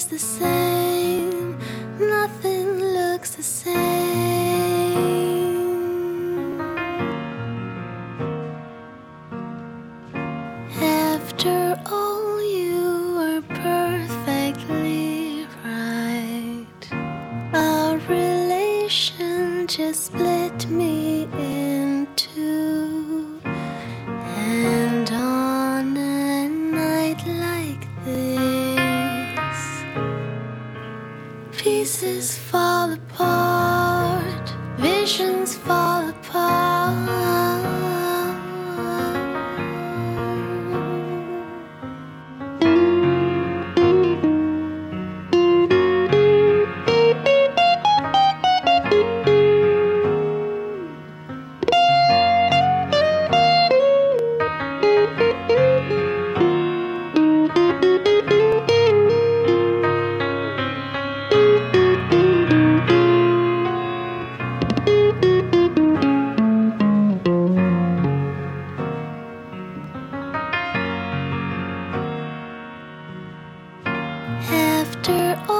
the same, nothing looks the same. After all, you were perfectly right. Our relation just split me in two. And on a night like this, pieces fall apart, visions fall apart. After